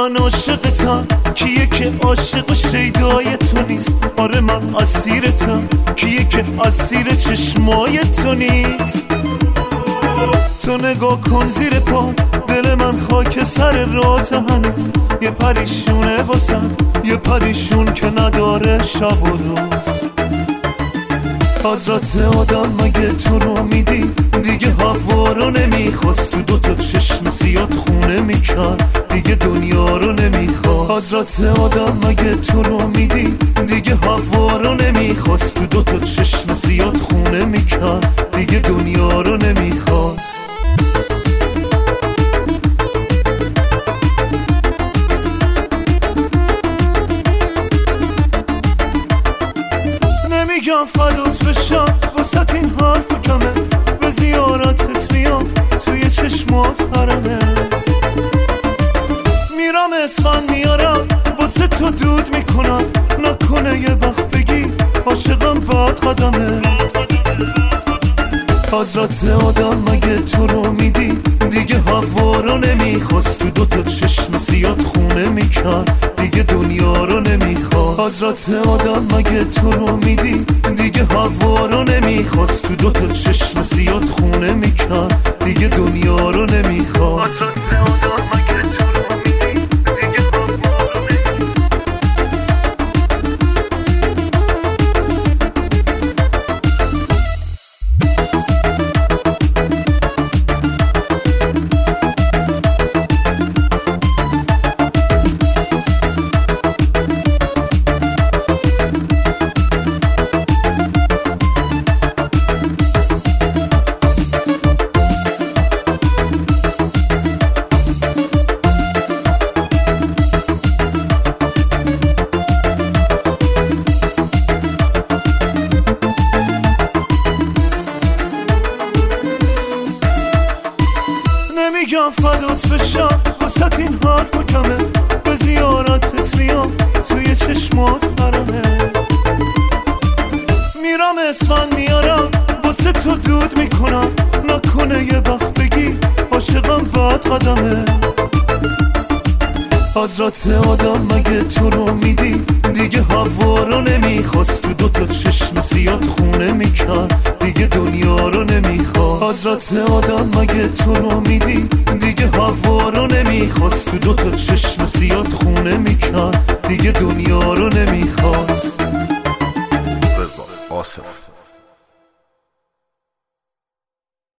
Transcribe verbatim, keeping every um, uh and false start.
من عاشقتم، کیه که عاشق شیدای تو نیست؟ آره من اسیرتم، کیه که اسیر چشمای تو نیست؟ تو نگاه کن زیر پا، دل من خاک سر راه هنوز یه پریشونه واسم، یه پریشون که نداره شب و روز. حضرت آدم مگه تو رو میدی؟ دیگه هوا رو نمیخواست، تو دوتا چشم سیاد خونه میکرد، دیگه دنیا رو نمیخواست. حضرت آدم مگه تو رو میدی؟ دیگه هوا رو نمیخواست، تو دوتا چشم سیاد خونه میکرد، دیگه دنیا رو نمیخواست. نمیگم فدات بشم واسه این حرف کمه، به زیارتت میام توی چشمات حرمه، میرم اسفند میارم واسه تو دود میکنم، نکنه یه وقت بگی عاشقم بعد قدمه. حضرت آدم مگه تو رو میدی؟ دیگه هوا رو نمیخواست، تو دوتا چشم سیاد خونه میکرد، دیگه دنیا رو نمیخواست. حضرت آدم مگه تو رو میدی؟ دیگه هوا رو نمیخواست، تو دوتا چشم سیاد خونه میکرد، دیگه دنیا رو نمیخواست. حضرت آدم مگه تو رو میدی؟ دیگه هوا رو نمیگم فدات بشم واسه این حرف کمه، به زیارتت میام توی چشمات حرمه، میرم اسفند میارم واسه تو دود میکنم، نکنه یه وقت بگی عاشقم بعد قدمه. حضرت آدم مگه تو رو میدی؟ دیگه هوا رو نمیخواست، تو دوتا چشم سیاد خونه میکرد، دیگه دنیا رو نمیخواست. حضرت آدم مگه تو رو میدی؟ دیگه هوا رو نمیخواست، تو دوتا چشم سیاد خونه میکرد، دیگه دنیا رو نمیخواست.